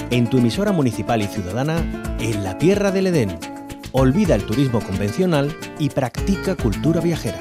en tu emisora municipal y ciudadana, en la Tierra del Edén. Olvida el turismo convencional y practica cultura viajera.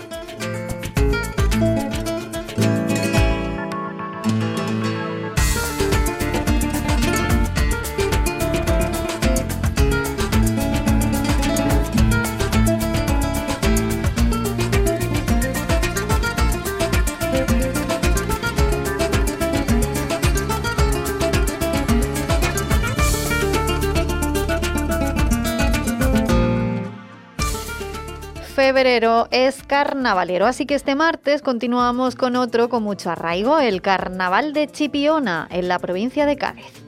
Febrero es carnavalero, así que este martes continuamos con otro con mucho arraigo, el Carnaval de Chipiona, en la provincia de Cádiz.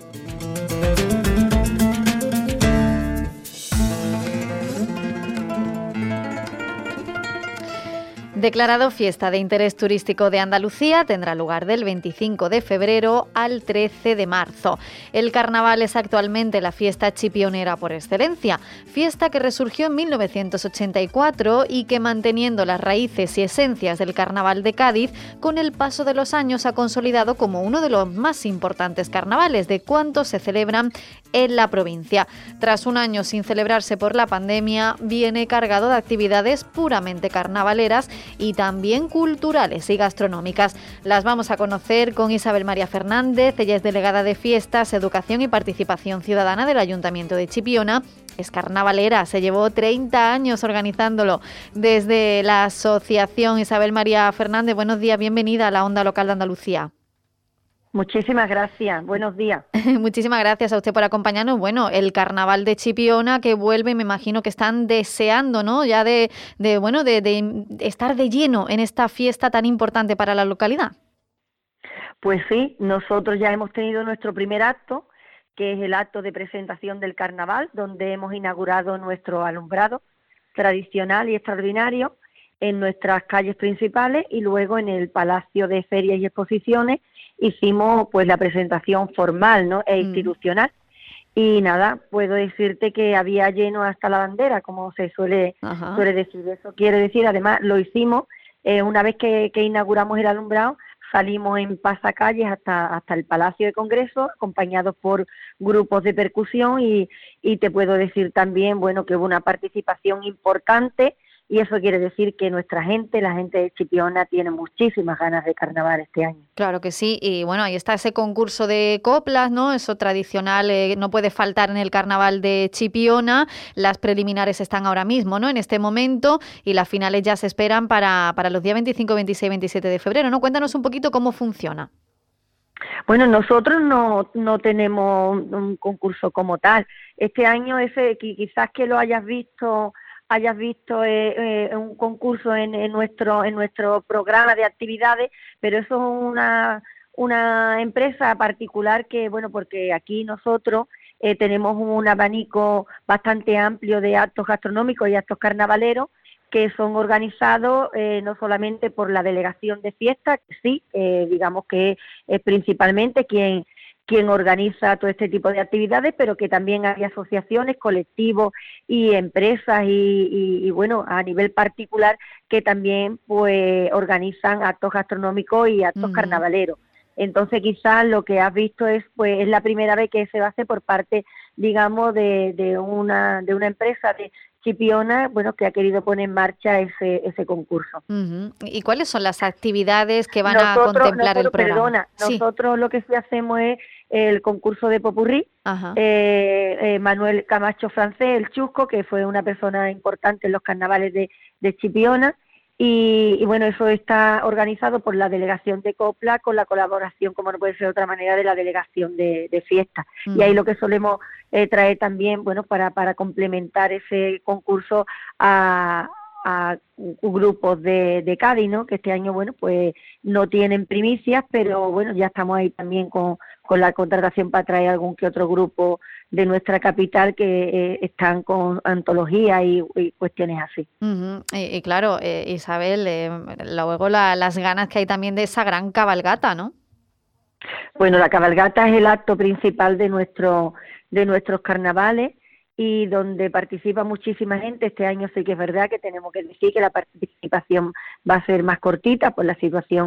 Declarado fiesta de interés turístico de Andalucía, tendrá lugar del 25 de febrero al 13 de marzo. El carnaval es actualmente la fiesta chipionera por excelencia, fiesta que resurgió en 1984 y que, manteniendo las raíces y esencias del carnaval de Cádiz, con el paso de los años ha consolidado como uno de los más importantes carnavales de cuantos se celebran en la provincia. Tras un año sin celebrarse por la pandemia, viene cargado de actividades puramente carnavaleras y también culturales y gastronómicas. Las vamos a conocer con Isabel María Fernández. Ella es delegada de Fiestas, Educación y Participación Ciudadana del Ayuntamiento de Chipiona. Es carnavalera, se llevó 30 años organizándolo desde la asociación. Isabel María Fernández, buenos días, bienvenida a la Onda Local de Andalucía. Muchísimas gracias, buenos días. Muchísimas gracias a usted por acompañarnos. Bueno, el Carnaval de Chipiona que vuelve, me imagino que están deseando, ¿no? Ya de estar de lleno en esta fiesta tan importante para la localidad. Pues sí, nosotros ya hemos tenido nuestro primer acto, que es el acto de presentación del Carnaval, donde hemos inaugurado nuestro alumbrado tradicional y extraordinario en nuestras calles principales, y luego en el Palacio de Ferias y Exposiciones hicimos pues la presentación formal, ¿no?, e institucional. Y nada, puedo decirte que había lleno hasta la bandera, como se suele decir. Eso quiere decir, además, lo hicimos una vez que inauguramos el alumbrado, salimos en pasacalles hasta el Palacio de Congreso, acompañados por grupos de percusión, y te puedo decir también, bueno, que hubo una participación importante. Y eso quiere decir que nuestra gente, la gente de Chipiona, tiene muchísimas ganas de carnaval este año. Claro que sí, y bueno, ahí está ese concurso de coplas, ¿no? Eso tradicional, no puede faltar en el carnaval de Chipiona. Las preliminares están ahora mismo, ¿no?, en este momento, y las finales ya se esperan para los días 25, 26, 27 de febrero, ¿no? Cuéntanos un poquito cómo funciona. Bueno, nosotros no tenemos un concurso como tal. Este año quizás que lo hayas visto un concurso en nuestro programa de actividades, pero eso es una empresa particular que, bueno, porque aquí nosotros tenemos un abanico bastante amplio de actos gastronómicos y actos carnavaleros que son organizados no solamente por la delegación de fiestas, que sí, digamos que es principalmente quien organiza todo este tipo de actividades, pero que también hay asociaciones, colectivos y empresas y bueno, a nivel particular, que también pues organizan actos gastronómicos y actos carnavaleros. Entonces quizás lo que has visto es la primera vez que se va a hacer por parte, digamos, de una empresa de Chipiona, bueno, que ha querido poner en marcha ese concurso. ¿Y cuáles son las actividades que van a contemplar el programa? Nosotros lo que sí hacemos es el concurso de popurrí. Manuel Camacho Francés, el Chusco, que fue una persona importante en los carnavales de Chipiona, y bueno, eso está organizado por la Delegación de Copla, con la colaboración, como no puede ser de otra manera, de la Delegación de Fiesta. Y ahí lo que solemos traer también, bueno, para complementar ese concurso a grupos de Cádiz, ¿no?, que este año, bueno, pues no tienen primicias, pero bueno, ya estamos ahí también con la contratación para traer algún que otro grupo de nuestra capital que están con antología y cuestiones así. Y claro, Isabel, luego las ganas que hay también de esa gran cabalgata, ¿no? Bueno, la cabalgata es el acto principal de nuestros carnavales, y donde participa muchísima gente. Este año sí que es verdad que tenemos que decir que la participación va a ser más cortita por la situación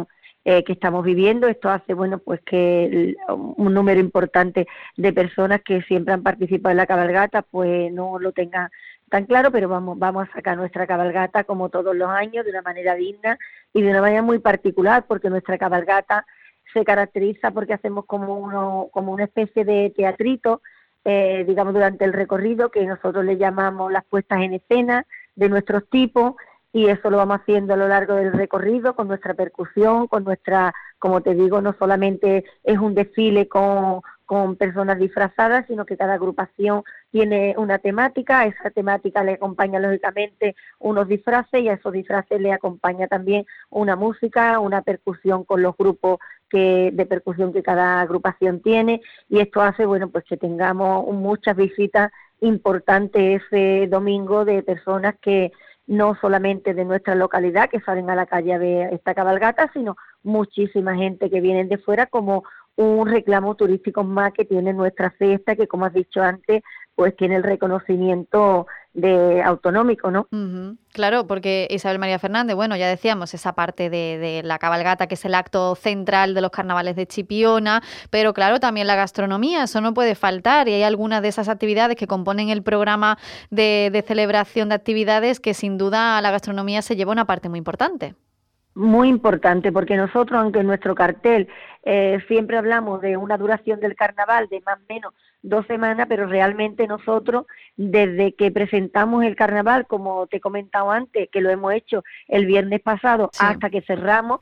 que estamos viviendo. Esto hace, bueno, pues que un número importante de personas que siempre han participado en la cabalgata, pues no lo tengan tan claro, pero vamos a sacar nuestra cabalgata como todos los años, de una manera digna y de una manera muy particular, porque nuestra cabalgata se caracteriza porque hacemos como una especie de teatrito, digamos, durante el recorrido, que nosotros le llamamos las puestas en escena de nuestros tipos, y eso lo vamos haciendo a lo largo del recorrido con nuestra percusión, con nuestra, como te digo, no solamente es un desfile con personas disfrazadas, sino que cada agrupación tiene una temática. A esa temática le acompaña lógicamente unos disfraces, y a esos disfraces le acompaña también una música, una percusión con los grupos de percusión que cada agrupación tiene, y esto hace, bueno, pues que tengamos muchas visitas importantes ese domingo de personas que no solamente de nuestra localidad, que salen a la calle a ver esta cabalgata, sino muchísima gente que vienen de fuera, como un reclamo turístico más que tiene nuestra fiesta, que, como has dicho antes, pues tiene el reconocimiento de autonómico, ¿no? Uh-huh. Claro, porque Isabel María Fernández, bueno, ya decíamos esa parte de la cabalgata, que es el acto central de los carnavales de Chipiona, pero claro, también la gastronomía, eso no puede faltar, y hay algunas de esas actividades que componen el programa de celebración de actividades que sin duda la gastronomía se lleva una parte muy importante. Muy importante, porque nosotros, aunque en nuestro cartel siempre hablamos de una duración del carnaval de más o menos 2 semanas, pero realmente nosotros, desde que presentamos el carnaval, como te he comentado antes, que lo hemos hecho el viernes pasado, sí, hasta que cerramos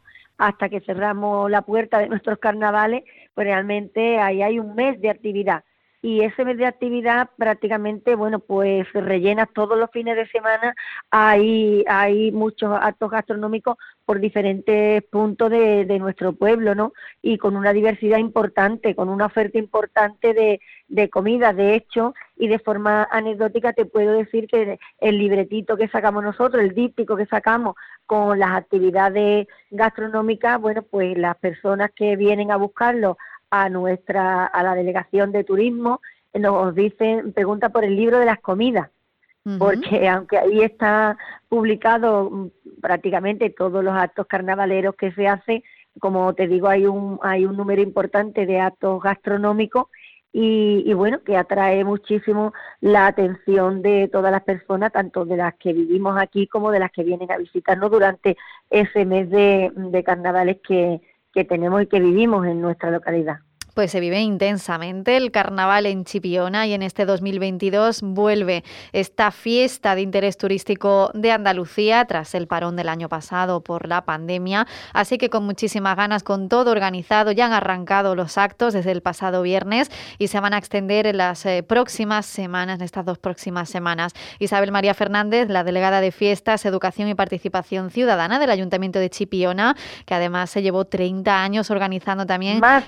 la puerta de nuestros carnavales, pues realmente ahí hay un mes de actividad. Y ese mes de actividad prácticamente, bueno, pues se rellena todos los fines de semana. Hay muchos actos gastronómicos por diferentes puntos de nuestro pueblo, ¿no? Y con una diversidad importante, con una oferta importante de comida. De hecho, y de forma anecdótica, te puedo decir que el libretito que sacamos nosotros, el díptico que sacamos con las actividades gastronómicas, bueno, pues las personas que vienen a buscarlo a la delegación de turismo nos dicen, pregunta por el libro de las comidas, uh-huh, porque aunque ahí está publicado prácticamente todos los actos carnavaleros que se hacen, como te digo, hay un número importante de actos gastronómicos, y bueno, que atrae muchísimo la atención de todas las personas, tanto de las que vivimos aquí como de las que vienen a visitarnos durante ese mes de carnavales que tenemos y que vivimos en nuestra localidad. Pues se vive intensamente el carnaval en Chipiona, y en este 2022 vuelve esta fiesta de interés turístico de Andalucía tras el parón del año pasado por la pandemia. Así que con muchísimas ganas, con todo organizado, ya han arrancado los actos desde el pasado viernes y se van a extender en las próximas semanas, en estas 2 próximas semanas. Isabel María Fernández, la delegada de Fiestas, Educación y Participación Ciudadana del Ayuntamiento de Chipiona, que además se llevó 30 años organizando también. Más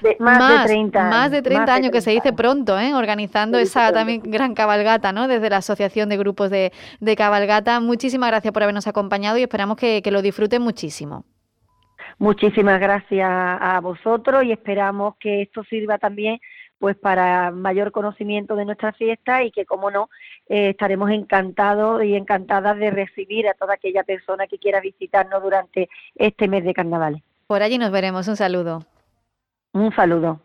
de 30 años, que se dice pronto, organizando esa también gran cabalgata, ¿no? Desde la Asociación de Grupos de Cabalgata. Muchísimas gracias por habernos acompañado y esperamos que lo disfruten muchísimo. Muchísimas gracias a vosotros, y esperamos que esto sirva también pues para mayor conocimiento de nuestra fiesta, y que, como no, estaremos encantados y encantadas de recibir a toda aquella persona que quiera visitarnos durante este mes de carnavales. Por allí nos veremos. Un saludo. Un saludo.